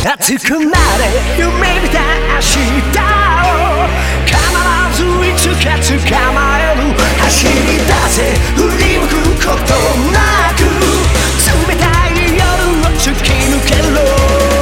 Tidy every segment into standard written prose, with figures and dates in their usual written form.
熱くなれ夢見た明日を必ずいつか捕まえる走り出せ振り向くことなく冷たい夜を突き抜けろ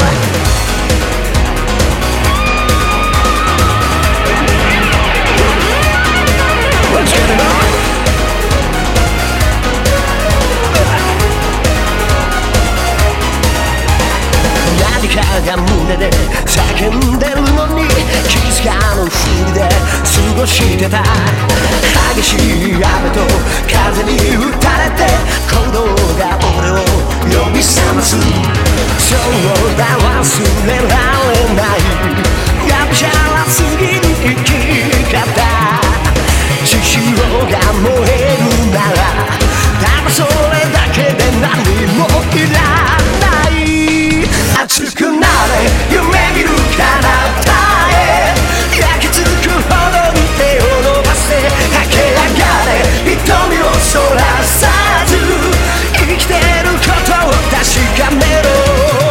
何かが胸で叫んでるのに気づかぬふりで過ごしてた激しい雨と風に打たれて鼓動が俺を呼び覚ますそうだ忘れられないがむしゃらすぎる生き方血潮が燃えるならただそれだけで何もいらない熱くなれ夢見る彼方へ焼き付くほどに手を伸ばして駆け上がれ瞳をそらさず生きてることを確かめろ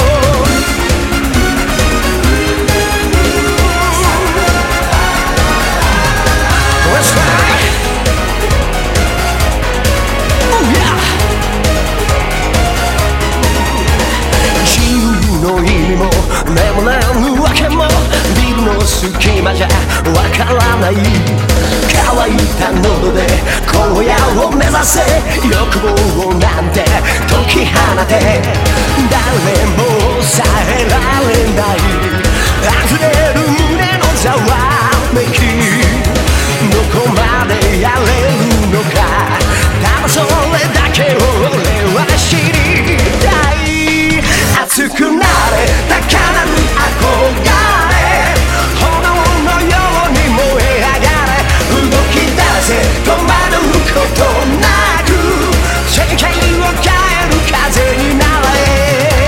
眠れぬわけもビルの隙間じゃわからない乾いた喉で荒野を目指せ欲望なんて解き放て誰も抑えられない溢れる胸のざわめきどこまでやれるのかただそれだけを俺は知りたい熱くなれ高鳴る憧れ炎のように燃え上がれ動き出せ止まることなく世界を変える風になれ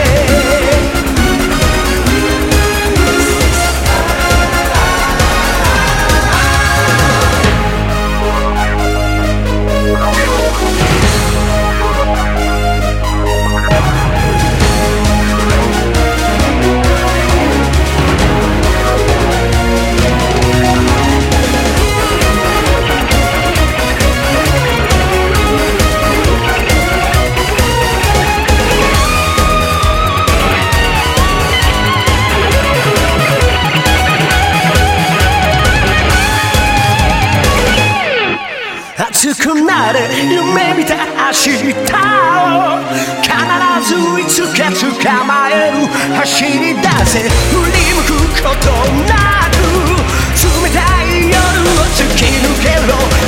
熱くなれ夢見た明日を必ずいつか捕まえる走り出せ振り向くことなく冷たい夜を突き抜けろ